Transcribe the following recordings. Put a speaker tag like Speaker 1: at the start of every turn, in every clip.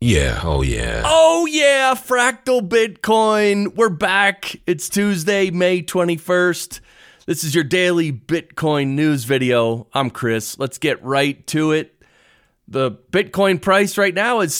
Speaker 1: Yeah, oh yeah.
Speaker 2: Oh yeah, Fractal Bitcoin. We're back. It's Tuesday, May 21st. This is your daily Bitcoin news video. I'm Chris. Let's get right to it. The Bitcoin price right now is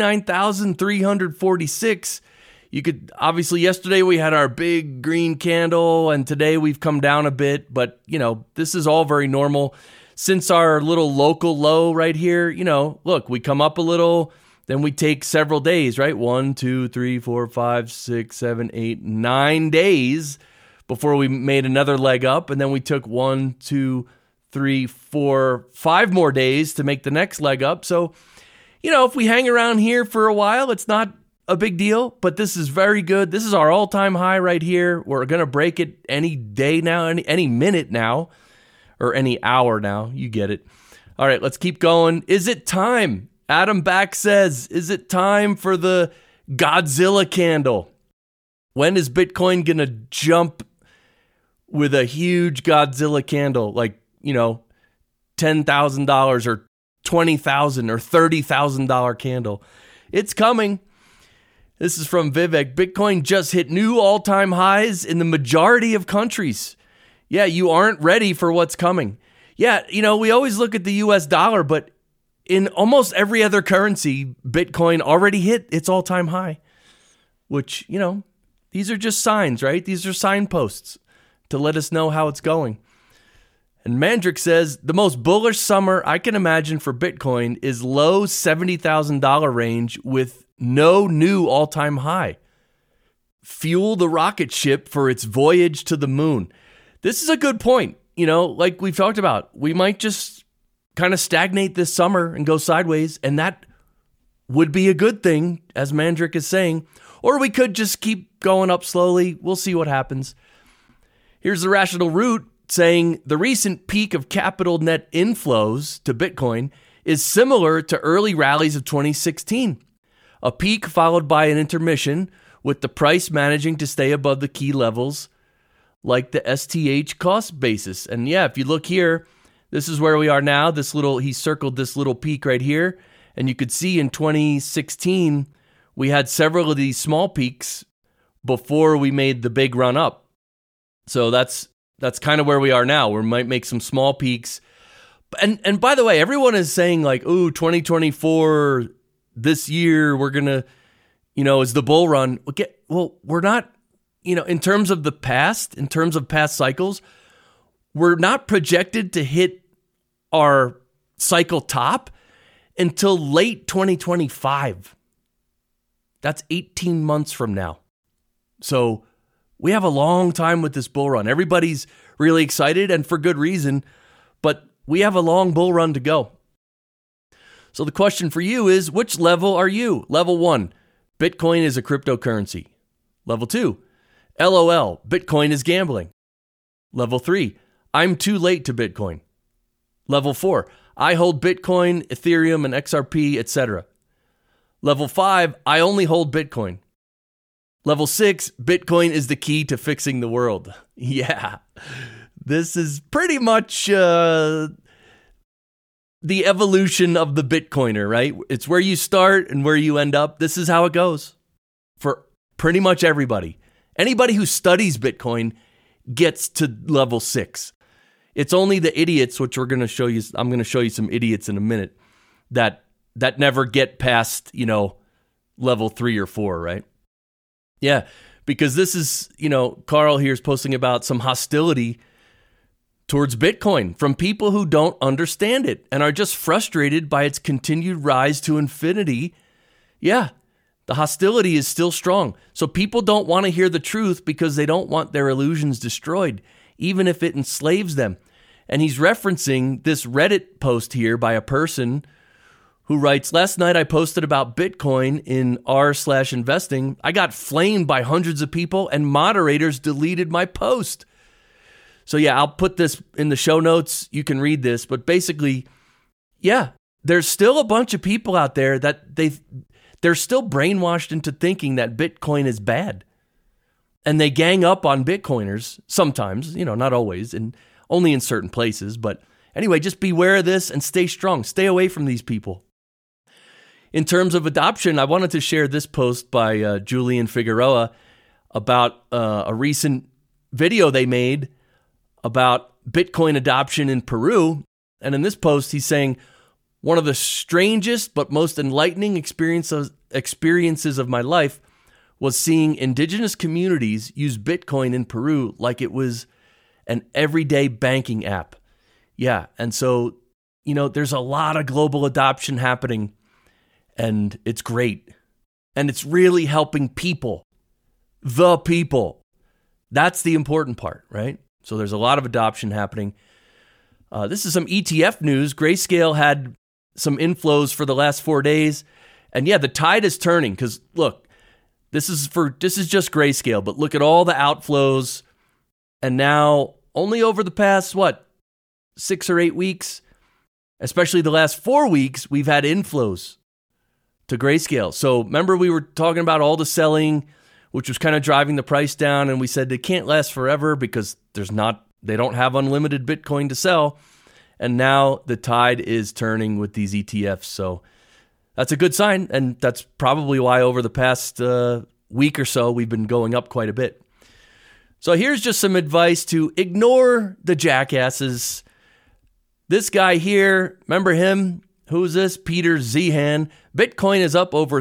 Speaker 2: 69,346. You could, obviously yesterday we had our big green candle and today we've come down a bit, but this is all very normal. Since our little local low right here, look, we come up a little. Then we take several days, right? 1, 2, 3, 4, 5, 6, 7, 8, 9 days before we made another leg up. And then we took 1, 2, 3, 4, 5 more days to make the next leg up. So, if we hang around here for a while, it's not a big deal, but this is very good. This is our all-time high right here. We're going to break it any day now, any minute now, or any hour now. You get it. All right, let's keep going. Is it time? Adam Back says, is it time for the Godzilla candle? When is Bitcoin going to jump with a huge Godzilla candle? Like, $10,000 or $20,000 or $30,000 candle. It's coming. This is from Vivek. Bitcoin just hit new all-time highs in the majority of countries. Yeah, you aren't ready for what's coming. Yeah, we always look at the US dollar, but in almost every other currency, Bitcoin already hit its all-time high, which, these are just signs, right? These are signposts to let us know how it's going. And Mandrick says, the most bullish summer I can imagine for Bitcoin is low $70,000 range with no new all-time high. Fuel the rocket ship for its voyage to the moon. This is a good point. Like we've talked about, we might just kind of stagnate this summer and go sideways, and that would be a good thing, as Mandrick is saying. Or we could just keep going up slowly. We'll see what happens. Here's the Rational Root saying the recent peak of capital net inflows to Bitcoin is similar to early rallies of 2016. A peak followed by an intermission, with the price managing to stay above the key levels like the STH cost basis. And yeah, if you look here, this is where we are now. He circled this little peak right here. And you could see in 2016, we had several of these small peaks before we made the big run up. So that's kind of where we are now. We might make some small peaks. And by the way, everyone is saying like, ooh, 2024, this year, we're going to, is the bull run. Well, we're not, in terms of the past, in terms of past cycles, we're not projected to hit our cycle top until late 2025. That's 18 months from now. So we have a long time with this bull run. Everybody's really excited, and for good reason, but we have a long bull run to go. So the question for you is, which level are you? Level 1, Bitcoin is a cryptocurrency. Level 2, LOL, Bitcoin is gambling. Level 3, I'm too late to Bitcoin. Level 4, I hold Bitcoin, Ethereum, and XRP, etc. Level 5, I only hold Bitcoin. Level 6, Bitcoin is the key to fixing the world. Yeah, this is pretty much the evolution of the Bitcoiner, right? It's where you start and where you end up. This is how it goes for pretty much everybody. Anybody who studies Bitcoin gets to level 6. It's only the idiots, which I'm going to show you some idiots in a minute, that never get past, level 3 or 4, right? Yeah, because this is, Carl here is posting about some hostility towards Bitcoin from people who don't understand it and are just frustrated by its continued rise to infinity. Yeah, the hostility is still strong. So people don't want to hear the truth because they don't want their illusions destroyed, even if it enslaves them. And he's referencing this Reddit post here by a person who writes, last night I posted about Bitcoin in r/investing. I got flamed by hundreds of people and moderators deleted my post. So yeah, I'll put this in the show notes. You can read this, but basically, yeah, there's still a bunch of people out there that they're still brainwashed into thinking that Bitcoin is bad. And they gang up on Bitcoiners sometimes, not always, and only in certain places. But anyway, just beware of this and stay strong. Stay away from these people. in terms of adoption, I wanted to share this post by Julian Figueroa about a recent video they made about Bitcoin adoption in Peru. And in this post, he's saying, one of the strangest but most enlightening experiences of my life was seeing indigenous communities use Bitcoin in Peru like it was an everyday banking app. Yeah, and so, there's a lot of global adoption happening, and it's great. And it's really helping people. The people. That's the important part, right? So there's a lot of adoption happening. This is some ETF news. Grayscale had some inflows for the last 4 days. And yeah, the tide is turning because look, this is just Grayscale, but look at all the outflows. And now only over the past, 6 or 8 weeks, especially the last 4 weeks, we've had inflows to Grayscale. So remember we were talking about all the selling, which was kind of driving the price down. And we said it can't last forever because they don't have unlimited Bitcoin to sell. And now the tide is turning with these ETFs. So that's a good sign. And that's probably why over the past week or so, we've been going up quite a bit. So here's just some advice to ignore the jackasses. This guy here, remember him? Who's this? Peter Zeihan. Bitcoin is up over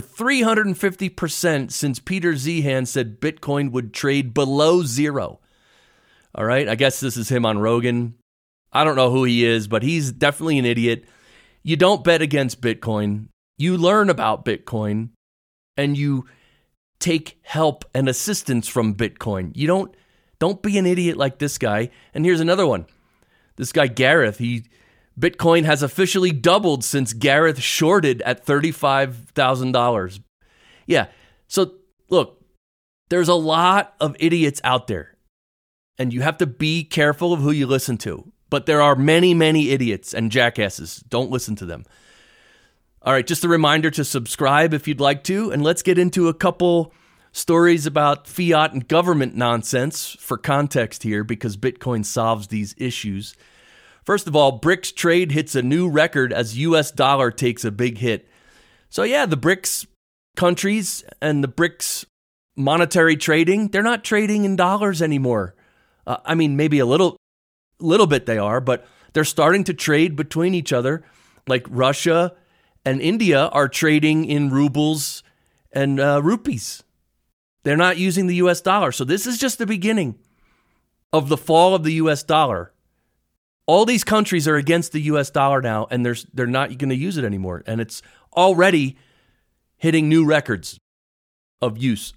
Speaker 2: 350% since Peter Zeihan said Bitcoin would trade below zero. All right, I guess this is him on Rogan. I don't know who he is, but he's definitely an idiot. You don't bet against Bitcoin. You learn about Bitcoin, and you take help and assistance from Bitcoin. You don't be an idiot like this guy. And here's another one. This guy Gareth, Bitcoin has officially doubled since Gareth shorted at $35,000. Yeah, so look, there's a lot of idiots out there, and you have to be careful of who you listen to. But there are many, many idiots and jackasses. Don't listen to them. All right, just a reminder to subscribe if you'd like to, and let's get into a couple stories about fiat and government nonsense for context here, because Bitcoin solves these issues. First of all, BRICS trade hits a new record as US dollar takes a big hit. So yeah, the BRICS countries and the BRICS monetary trading, they're not trading in dollars anymore. Maybe a little bit they are, but they're starting to trade between each other. Like Russia and India are trading in rubles and rupees. They're not using the US dollar. So this is just the beginning of the fall of the US dollar. All these countries are against the US dollar now, and they're not going to use it anymore. And it's already hitting new records of use.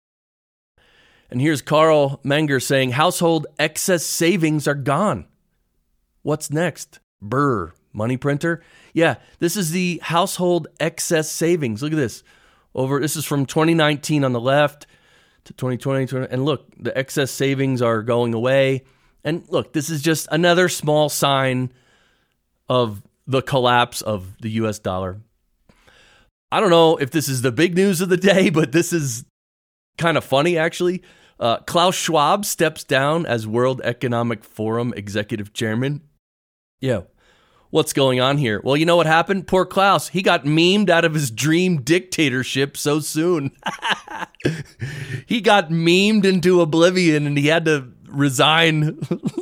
Speaker 2: And here's Carl Menger saying, household excess savings are gone. What's next? Brr, money printer? Yeah, this is the household excess savings. Look at this. This is from 2019 on the left to 2020. And look, the excess savings are going away. And look, this is just another small sign of the collapse of the US dollar. I don't know if this is the big news of the day, but this is kind of funny, actually. Klaus Schwab steps down as World Economic Forum executive chairman. Yeah. What's going on here? Well, you know what happened? Poor Klaus. He got memed out of his dream dictatorship so soon. He got memed into oblivion and he had to resign.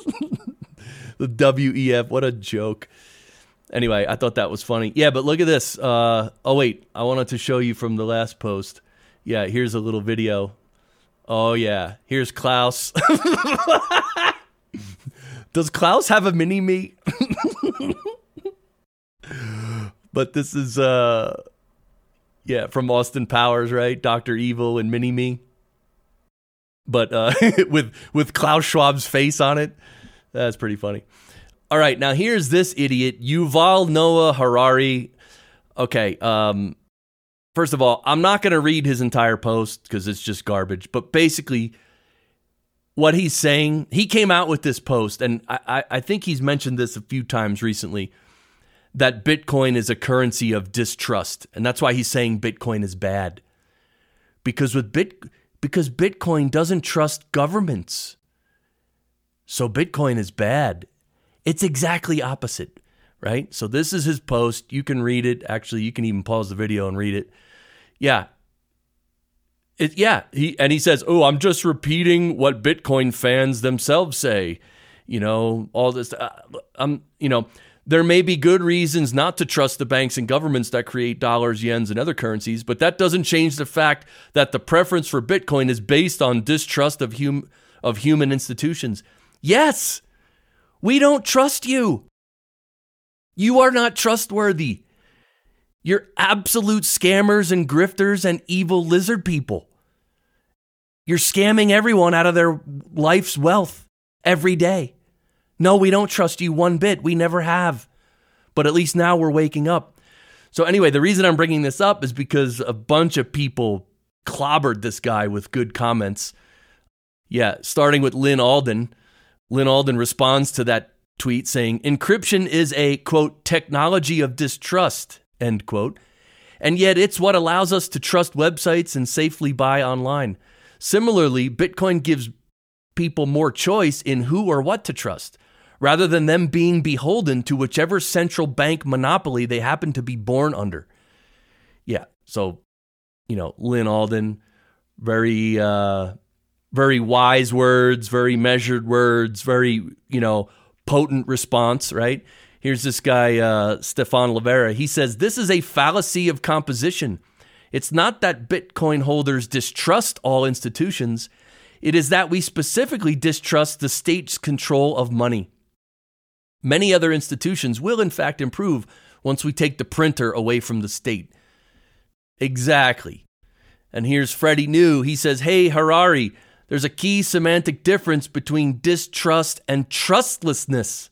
Speaker 2: The WEF. What a joke. Anyway, I thought that was funny. Yeah, but look at this. I wanted to show you from the last post. Yeah, here's a little video. Oh, yeah. Here's Klaus. Does Klaus have a mini-me? But this is, from Austin Powers, right? Dr. Evil and Mini-Me. But with Klaus Schwab's face on it. That's pretty funny. All right, now here's this idiot, Yuval Noah Harari. Okay, first of all, I'm not going to read his entire post because it's just garbage. But basically, what he's saying, he came out with this post, and I think he's mentioned this a few times recently, that Bitcoin is a currency of distrust. And that's why he's saying Bitcoin is bad. Because Bitcoin doesn't trust governments. So Bitcoin is bad. It's exactly opposite, right? So this is his post. You can read it. Actually, you can even pause the video and read it. Yeah. He says, "Oh, I'm just repeating what Bitcoin fans themselves say." All this. There may be good reasons not to trust the banks and governments that create dollars, yens, and other currencies, but that doesn't change the fact that the preference for Bitcoin is based on distrust of human institutions. Yes, we don't trust you. You are not trustworthy. You're absolute scammers and grifters and evil lizard people. You're scamming everyone out of their life's wealth every day. No, we don't trust you one bit. We never have. But at least now we're waking up. So anyway, the reason I'm bringing this up is because a bunch of people clobbered this guy with good comments. Yeah, starting with Lynn Alden. Lynn Alden responds to that tweet saying, "Encryption is a, quote, technology of distrust, end quote. And yet it's what allows us to trust websites and safely buy online. Similarly, Bitcoin gives people more choice in who or what to trust, rather than them being beholden to whichever central bank monopoly they happen to be born under." Yeah, so, Lynn Alden, very wise words, very measured words, very, potent response, right? Here's this guy, Stefan Livera. He says, "This is a fallacy of composition. It's not that Bitcoin holders distrust all institutions. It is that we specifically distrust the state's control of money. Many other institutions will, in fact, improve once we take the printer away from the state." Exactly. And here's Freddie New. He says, "Hey, Harari, there's a key semantic difference between distrust and trustlessness."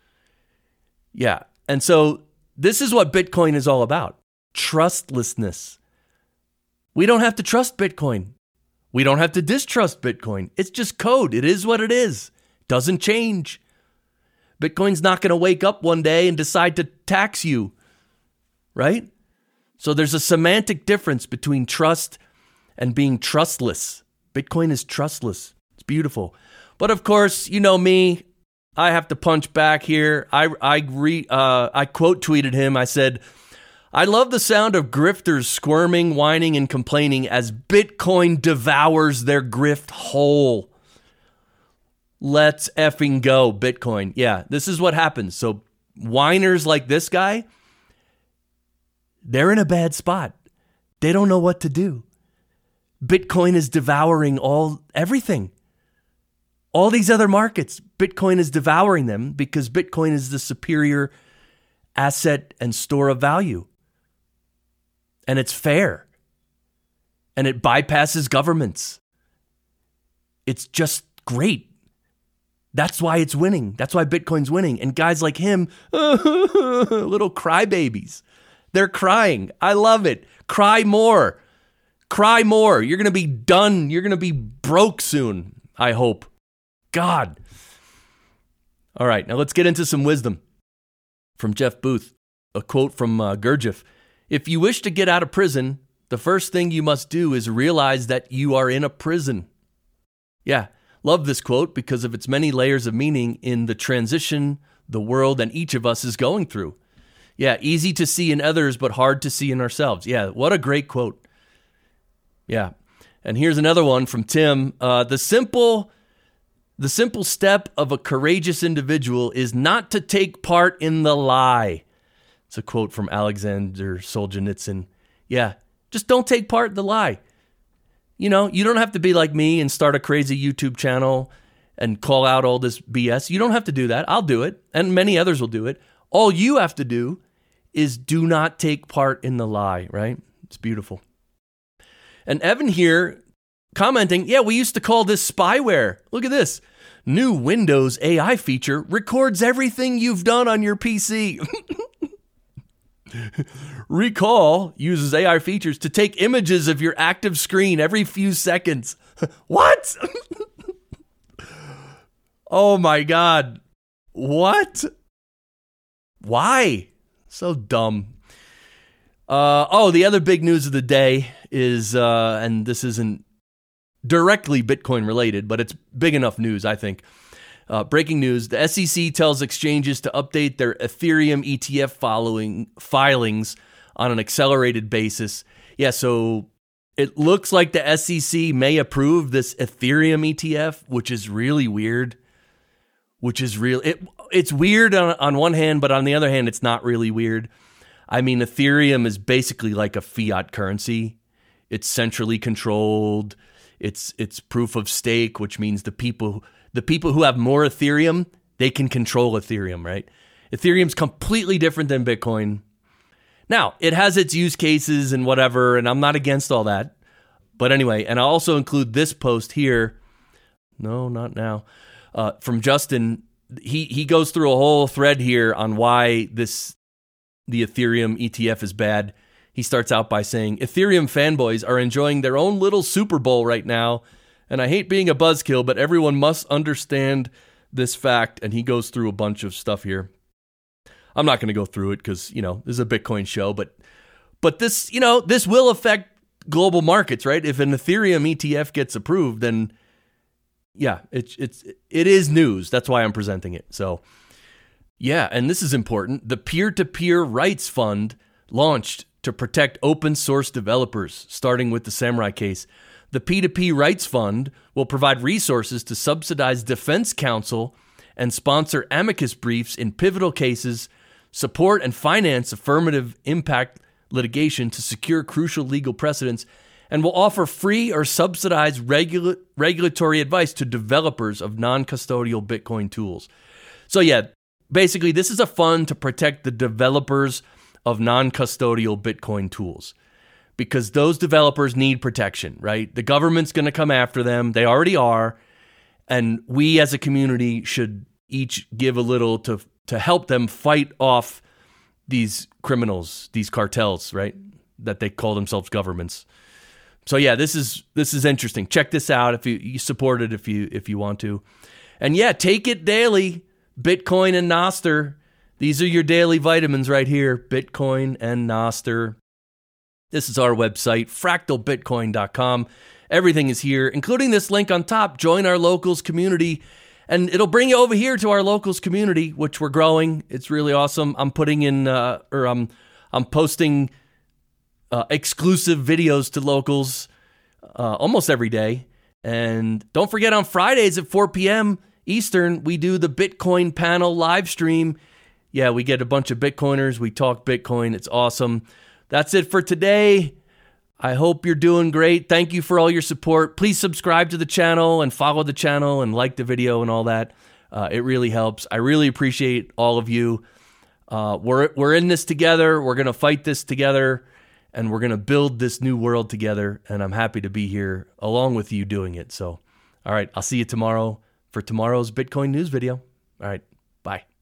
Speaker 2: Yeah. And so this is what Bitcoin is all about. Trustlessness. We don't have to trust Bitcoin. We don't have to distrust Bitcoin. It's just code. It is what it is. Doesn't change. Bitcoin's not going to wake up one day and decide to tax you, right? So there's a semantic difference between trust and being trustless. Bitcoin is trustless. It's beautiful. But of course, you know me, I have to punch back here. I quote tweeted him. I said, "I love the sound of grifters squirming, whining, and complaining as Bitcoin devours their grift whole. Let's effing go, Bitcoin." Yeah, this is what happens. So whiners like this guy, they're in a bad spot. They don't know what to do. Bitcoin is devouring everything. All these other markets, Bitcoin is devouring them because Bitcoin is the superior asset and store of value. And it's fair. And it bypasses governments. It's just great. That's why it's winning. That's why Bitcoin's winning. And guys like him, little crybabies, they're crying. I love it. Cry more. Cry more. You're going to be done. You're going to be broke soon, I hope. God. All right, now let's get into some wisdom from Jeff Booth. A quote from Gurdjieff. "If you wish to get out of prison, the first thing you must do is realize that you are in a prison." Yeah, love this quote because of its many layers of meaning in the transition the world and each of us is going through. Yeah, easy to see in others, but hard to see in ourselves. Yeah, what a great quote. Yeah, and here's another one from Tim. The simple step of a courageous individual is not to take part in the lie. It's a quote from Alexander Solzhenitsyn. Yeah, just don't take part in the lie. You don't have to be like me and start a crazy YouTube channel and call out all this BS. You don't have to do that. I'll do it, and many others will do it. All you have to do is do not take part in the lie, right? It's beautiful. And Evan here commenting, "Yeah, we used to call this spyware. Look at this. New Windows AI feature records everything you've done on your PC." Recall uses AI features to take images of your active screen every few seconds. What? Oh my God. What? Why? So dumb. The other big news of the day is, and this isn't directly Bitcoin related, but it's big enough news, I think. Breaking news, the SEC tells exchanges to update their Ethereum ETF filings on an accelerated basis. Yeah, so it looks like the SEC may approve this Ethereum ETF, which is really weird. It's weird on one hand, but on the other hand, it's not really weird. I mean, Ethereum is basically like a fiat currency. It's centrally controlled. It's proof of stake, which means the people who have more Ethereum, they can control Ethereum, right? Ethereum's completely different than Bitcoin. Now, it has its use cases and whatever, and I'm not against all that. But anyway, and I'll also include this post here. No, not now. From Justin. He goes through a whole thread here on why the Ethereum ETF is bad. He starts out by saying, Ethereum fanboys are enjoying their own little Super Bowl right now. And I hate being a buzzkill, but everyone must understand this fact. And he goes through a bunch of stuff here. I'm not going to go through it because, this is a Bitcoin show. But this, this will affect global markets, right? If an Ethereum ETF gets approved, then yeah, it is news. That's why I'm presenting it. So yeah, and this is important. The Peer-to-Peer Rights Fund launched to protect open source developers, starting with the Samurai case. The P2P Rights Fund will provide resources to subsidize defense counsel and sponsor amicus briefs in pivotal cases, support and finance affirmative impact litigation to secure crucial legal precedents, and will offer free or subsidized regulatory advice to developers of non-custodial Bitcoin tools. So yeah, basically this is a fund to protect the developers of non-custodial Bitcoin tools because those developers need protection, right? The government's going to come after them. They already are. And we as a community should each give a little to help them fight off these criminals, these cartels, right? That they call themselves governments. So yeah, this is interesting. Check this out if you support it if you want to. And yeah, take it daily. Bitcoin and Nostr. These are your daily vitamins right here. Bitcoin and Nostr. This is our website, fractalbitcoin.com. Everything is here, including this link on top. Join our locals community, and it'll bring you over here to our locals community, which we're growing. It's really awesome. I'm putting in, I'm posting exclusive videos to locals almost every day. And don't forget, on Fridays at 4 p.m. Eastern, we do the Bitcoin panel live stream. Yeah, we get a bunch of Bitcoiners. We talk Bitcoin. It's awesome. That's it for today. I hope you're doing great. Thank you for all your support. Please subscribe to the channel and follow the channel and like the video and all that. It really helps. I really appreciate all of you. We're in this together. We're going to fight this together, and we're going to build this new world together. And I'm happy to be here along with you doing it. So, all right, I'll see you tomorrow for tomorrow's Bitcoin news video. All right, bye.